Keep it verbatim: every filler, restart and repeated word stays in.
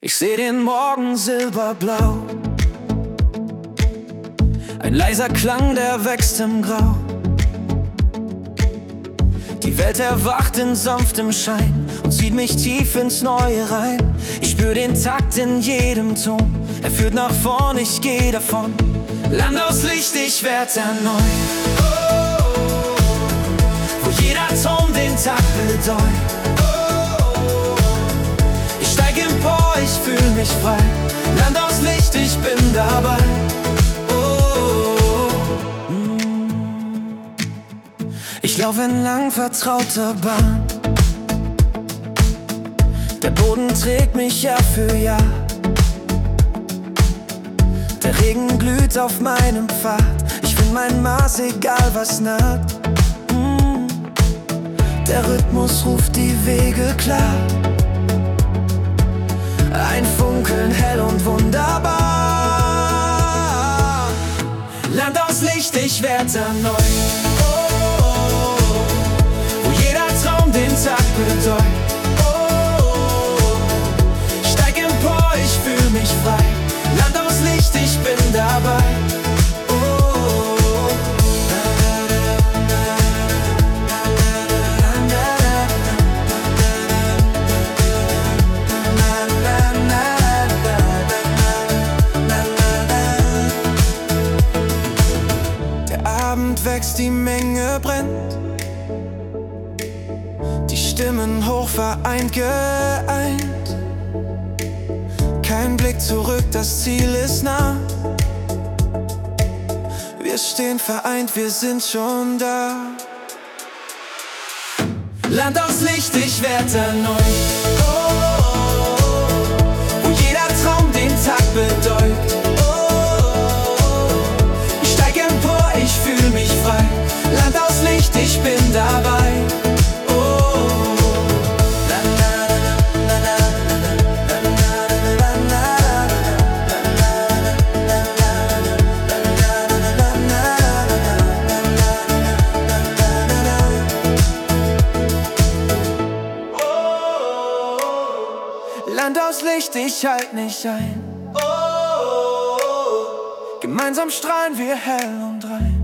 Ich seh den Morgen silberblau, ein leiser Klang, der wächst im Grau. Die Welt erwacht in sanftem Schein und zieht mich tief ins Neue rein. Ich spür den Takt in jedem Ton, er führt nach vorn, ich geh davon. Land aus Licht, ich werd erneuert, oh, oh, oh, wo jeder Ton den Tag bedeutet. Ich fühl mich frei, Land aus Licht, ich bin dabei. Oh, mm. Ich lauf entlang vertrauter Bahn, der Boden trägt mich Jahr für Jahr. Der Regen glüht auf meinem Pfad, ich find mein Maß, egal was naht. mm. Der Rhythmus ruft die Wege klar, ein Funkeln hell und wunderbar. Land aus Licht, ich werd erneuert, oh, oh, oh, wo jeder Traum den Tag bedeutet. Oh, oh, oh, steig empor, ich fühl mich frei. Land aus Licht, ich bin dabei. Wächst, die Menge brennt, die Stimmen hoch vereint, geeint. Kein Blick zurück, das Ziel ist nah. Wir stehen vereint, wir sind schon da. Land aus Licht, ich werd erneuert, oh, oh, oh, wo jeder Traum den Tag bedeutet. Land aus Licht, ich bin dabei. Oh, la, la, la, la, la, la, Land aus Licht, ich halt nicht ein. Gemeinsam strahlen wir hell und rein.